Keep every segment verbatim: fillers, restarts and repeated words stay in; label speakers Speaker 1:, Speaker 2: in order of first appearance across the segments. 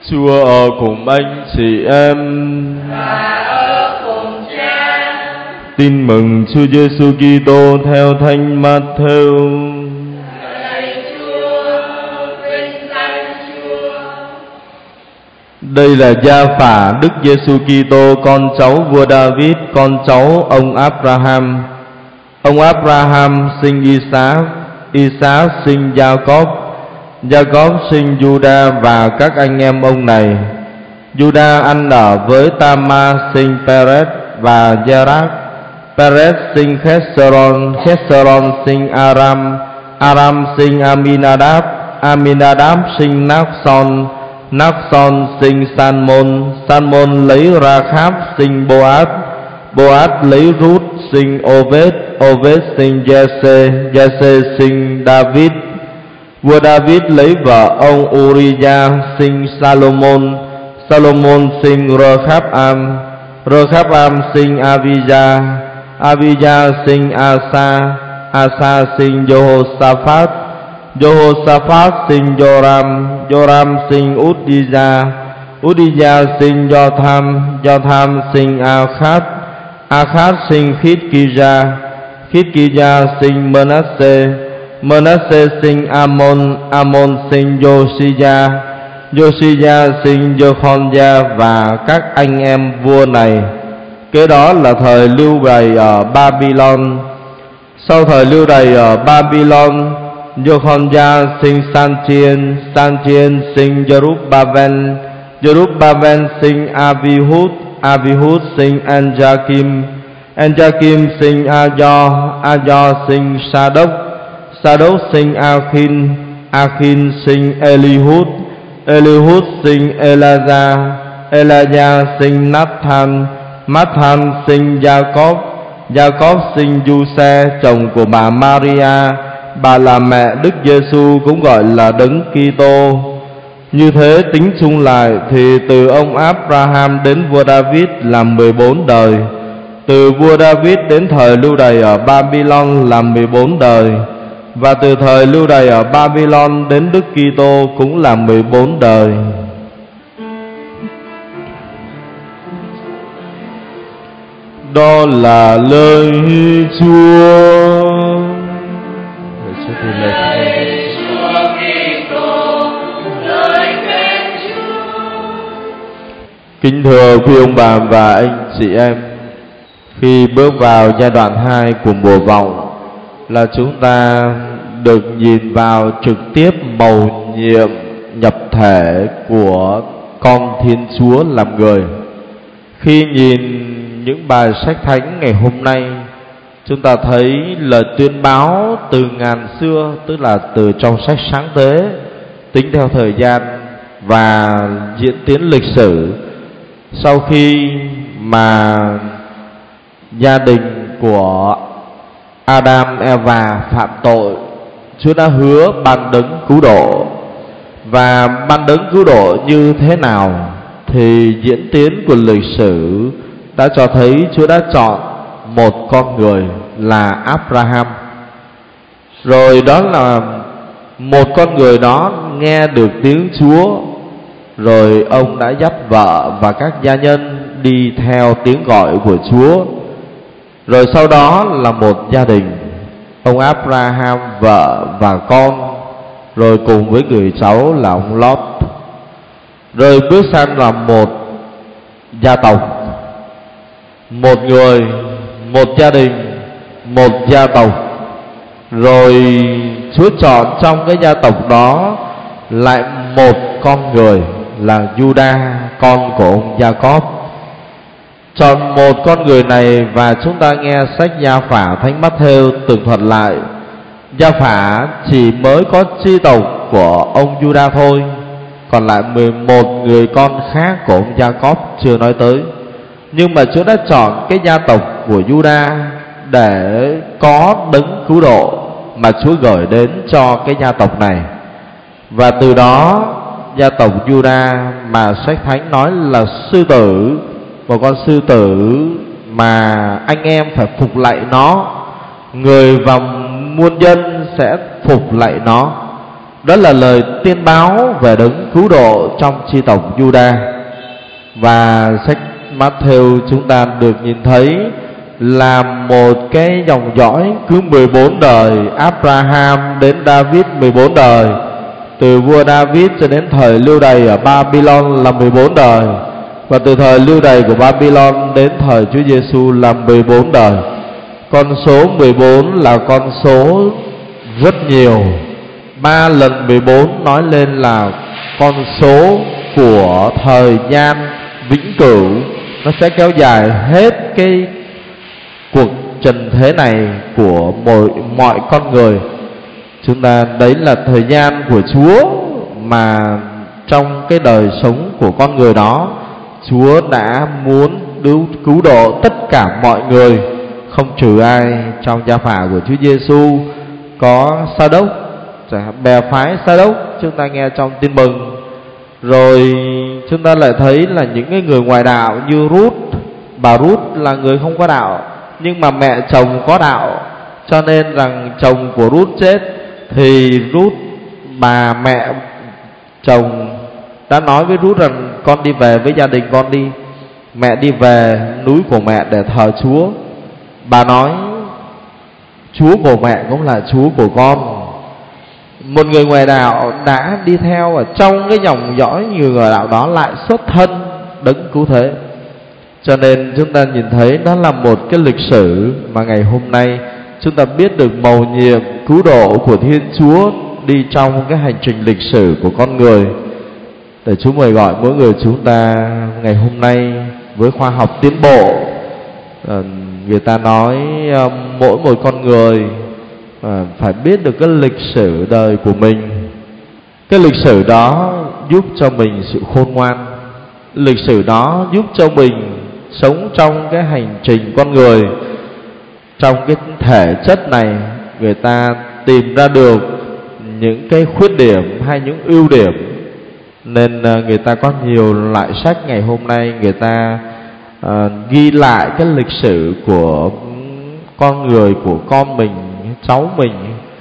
Speaker 1: Chúa ở cùng anh chị em
Speaker 2: và ở cùng Cha.
Speaker 1: Tin mừng Chúa Giêsu Kitô theo Thánh Matthew.
Speaker 2: Lạy Chúa, vinh danh Chúa.
Speaker 1: Đây là gia phả Đức Giêsu Kitô, con cháu vua David, con cháu ông Abraham. Ông Abraham sinh Isaac, Isaac sinh Jacob, Jacob sinh Juda và các anh em ông này. Juda ăn ở với Tamar sinh Perez và Zerach. Perez sinh Hezron, Hezron sinh Aram, Aram sinh Aminadab, Aminadab sinh Naxon, Naxon sinh Salmon, Salmon lấy Rachab sinh Boaz, Boaz lấy Ruth sinh Obed, Obed sinh Giê-sê, Giê-sê sinh David. Vua David lấy vợ ông Uriah sinh Salomon, Salomon sinh Rehab-am, Rehab-am sinh Abijah, Abijah sinh Asa, Asa sinh Jehoshaphat, Jehoshaphat sinh Joram, Joram sinh Uzziah, Uzziah sinh Jotham, Jotham sinh Akhaz, Akhaz sinh Khizkiah, Khizkiah sinh Manasseh, Manasseh sinh Amon, Amon sinh Josiah, Josiah sinh Jehoiada và các anh em vua này. Kế đó là thời lưu đày ở Babylon. Sau thời lưu đày ở Babylon, Jehoiada sinh Sanchien, Sanchien sinh Jerubbaal, Jerubbaal sinh Abihud, Abihud sinh Anjakim, Anjakim sinh Ajo, Ajo sinh Sadoc, Sadoc sinh Akhin, Akhin sinh Elihud, Elihud sinh Elijah, Elijah sinh Nathan, Nathan sinh Jacob, Jacob sinh Giuse, chồng của bà Maria, bà là mẹ Đức Giêsu, cũng gọi là Đấng Kitô. Như thế tính chung lại thì từ ông Abraham đến vua David là mười bốn đời, từ vua David đến thời lưu đày ở Babylon là mười bốn đời, và từ thời lưu đày ở Babylon đến Đức Kitô cũng là mười bốn đời. Đó là lời Chúa.
Speaker 2: Lạy Chúa Kitô, lời khen Chúa.
Speaker 1: Kính thưa quý ông bà và anh chị em, khi bước vào giai đoạn hai của mùa vọng là chúng ta được nhìn vào trực tiếp mầu nhiệm nhập thể của con Thiên Chúa làm người. Khi nhìn những bài sách thánh ngày hôm nay, chúng ta thấy lời tuyên báo từ ngàn xưa, tức là từ trong sách Sáng Tế, tính theo thời gian và diễn tiến lịch sử. Sau khi mà gia đình của Adam, Eva phạm tội, Chúa đã hứa ban đấng cứu độ. Và ban đấng cứu độ như thế nào thì diễn tiến của lịch sử đã cho thấy Chúa đã chọn một con người là Abraham. Rồi đó là một con người đó nghe được tiếng Chúa, rồi ông đã dắt vợ và các gia nhân đi theo tiếng gọi của Chúa. Rồi sau đó là một gia đình, ông Abraham, vợ và con, rồi cùng với người cháu là ông Lót. Rồi bước sang là một gia tộc, một người, một gia đình, một gia tộc. Rồi Chúa chọn trong cái gia tộc đó lại một con người là Juda, con của ông Jacob. Chọn một con người này, và chúng ta nghe sách Gia Phả Thánh Matthew tường thuật lại, Gia Phả chỉ mới có chi tộc của ông Juda thôi, còn lại mười một người con khác của ông Jacob chưa nói tới. Nhưng mà Chúa đã chọn cái gia tộc của Juda để có đấng cứu độ mà Chúa gửi đến cho cái gia tộc này. Và từ đó gia tộc Juda mà sách Thánh nói là sư tử, một con sư tử mà anh em phải phục lạy nó, người và muôn dân sẽ phục lạy nó. Đó là lời tiên báo về đấng cứu độ trong chi tộc Juda. Và sách Matthew chúng ta được nhìn thấy là một cái dòng dõi cứ mười bốn đời, Abraham đến David mười bốn đời, từ vua David cho đến thời lưu đày ở Babylon là mười bốn đời, và từ thời lưu đày của Babylon đến thời Chúa Giêsu là mười bốn đời. Con số mười bốn là con số rất nhiều. Ba lần mười bốn nói lên là con số của thời gian vĩnh cửu, nó sẽ kéo dài hết cái cuộc trần thế này của mọi, mọi con người. Chúng ta đấy là thời gian của Chúa, mà trong cái đời sống của con người đó, Chúa đã muốn cứu độ tất cả mọi người, không trừ ai. Trong gia phả của Chúa Giêsu có Sa Đốc, bè phái Sa Đốc, chúng ta nghe trong Tin Mừng. Rồi chúng ta lại thấy là những cái người ngoài đạo như Ruth. Bà Ruth là người không có đạo, nhưng mà mẹ chồng có đạo, cho nên rằng chồng của Ruth chết thì Ruth, bà mẹ chồng đã nói với Ruth rằng con đi về với gia đình con đi. Mẹ đi về núi của mẹ để thờ Chúa. Bà nói Chúa của mẹ cũng là Chúa của con. Một người ngoài đạo đã đi theo ở trong cái dòng dõi người ngoài đạo đó lại xuất thân đấng cứu thế. Cho nên chúng ta nhìn thấy đó là một cái lịch sử mà ngày hôm nay chúng ta biết được mầu nhiệm cứu độ của Thiên Chúa đi trong cái hành trình lịch sử của con người. Để Chúa mời gọi mỗi người chúng ta ngày hôm nay với khoa học tiến bộ, người ta nói mỗi một con người phải biết được cái lịch sử đời của mình. Cái lịch sử đó giúp cho mình sự khôn ngoan. Lịch sử đó giúp cho mình sống trong cái hành trình con người. Trong cái thể chất này, người ta tìm ra được những cái khuyết điểm hay những ưu điểm. Nên người ta có nhiều loại sách ngày hôm nay, người ta uh, ghi lại cái lịch sử của con người, của con mình, cháu mình.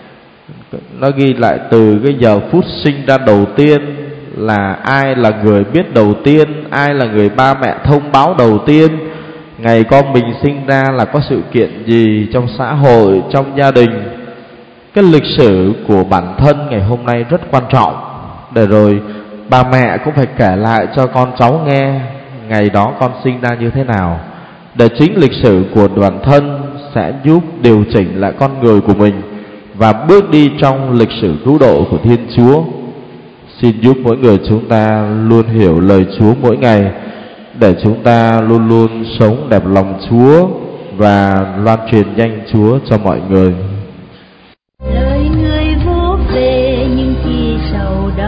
Speaker 1: Nó ghi lại từ cái giờ phút sinh ra đầu tiên, là ai là người biết đầu tiên, ai là người ba mẹ thông báo đầu tiên, ngày con mình sinh ra là có sự kiện gì trong xã hội, trong gia đình. Cái lịch sử của bản thân ngày hôm nay rất quan trọng, để rồi bà mẹ cũng phải kể lại cho con cháu nghe ngày đó con sinh ra như thế nào, để chính lịch sử của bản thân sẽ giúp điều chỉnh lại con người của mình và bước đi trong lịch sử cứu độ của Thiên Chúa. Xin giúp mỗi người chúng ta luôn hiểu lời Chúa mỗi ngày, để chúng ta luôn luôn sống đẹp lòng Chúa và loan truyền danh Chúa cho mọi người.
Speaker 2: Lời người vô về nhưng khi sau đó